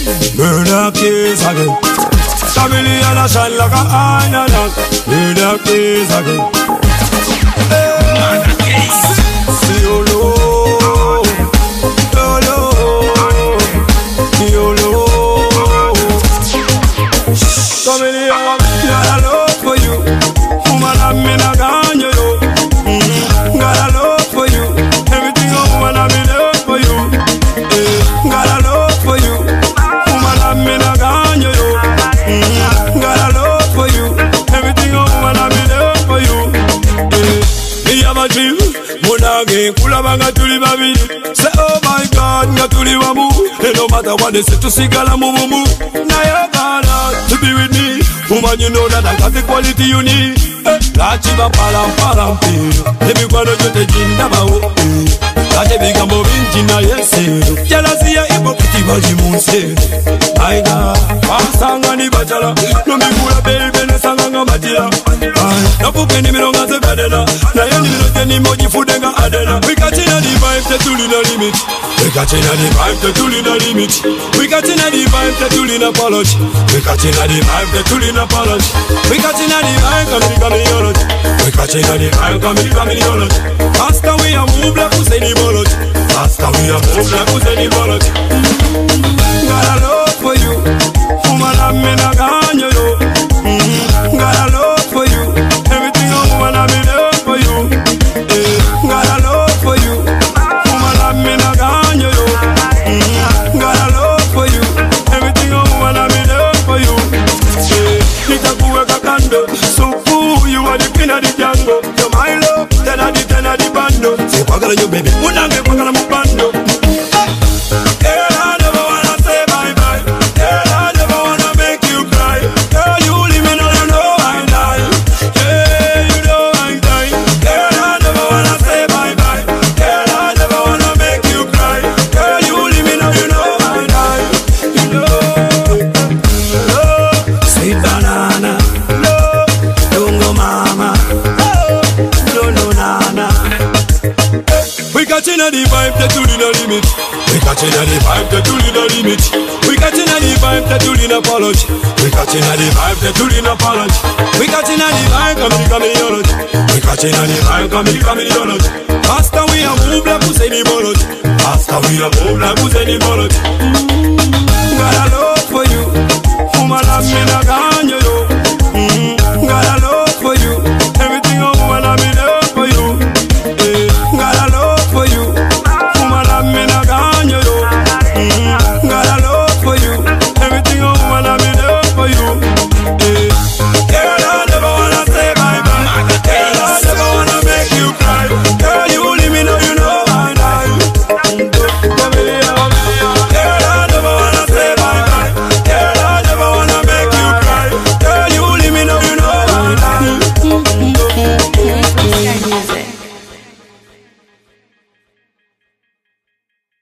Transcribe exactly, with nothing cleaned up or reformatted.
Murder case again. Chameleon a shine like a iron. Murder case again. Murder case. See you low, low, low, you low. Chameleon, got a love for you. Woman, I'm in a gun, you know. Got a love for you. Everything a woman, I'm in love for you. Got a love for you. Woman, I'm in a gun, you know. Got a love for you. Everything a woman, I'm in love for you. Me have a dream. Monage, kula banga tuli babili. Say oh my God, nga tuli wamu. And no matter what they say to sigala mu mu mu. Now you gotta to be with me. Woman, you know that I got the quality you need. La chiba param param pi. Baby, kwano jote jinda ba o. Kaje bigambo binjina yese. Jealousy ya hypocrite baji munse. My God, pasanga ni bachala. No mi kula baby ne sanga nga matila. Na puke ni milonga se kadena. Na yoni milote ni moji fudenga adena. We got in a the vibe to tuli na limit. We got in a the vibe to tuli na limit. We got in a the vibe to tuli na apology. We got in a the vibe to tuli na apology. We got in a the vibe coming coming yolo. We got in a the vibe coming coming yolo. After we are move like who's any bolot. After we are move like who's any bolot. Got a love for you. Woman, I'm in a gun, yo. Got a love for you. Everything a woman, I'm in love for you. Got a love for you. Woman, I'm in a gun, yo. Got a love for you. Everything a woman, I'm in love for you. Nitakuweka kando. So cool, you are the queen of the jungle. You're my love, ten of the ten of the bando. Say pagala yo baby, unange pagala mubando. Girl, I never wanna say bye bye. Girl, I never wanna make you cry. Girl, you leave me now, you know I die. Yeah, you know I die. Girl, I never wanna say bye bye. Girl, I never wanna make you cry. Girl, you leave me now, you know I die. You know, love, sweet banana, love, dungo mama, no no nana. We got in a the vibe that you no limit. We got in a the vibe that you no limit. We got in a the vibe that you no apology. We got in a the vibe that you no apology. We got in a the vibe coming coming yolo. We got in a the vibe coming coming yolo. After we are move like who's any bolot. After we are move like who's any bolot.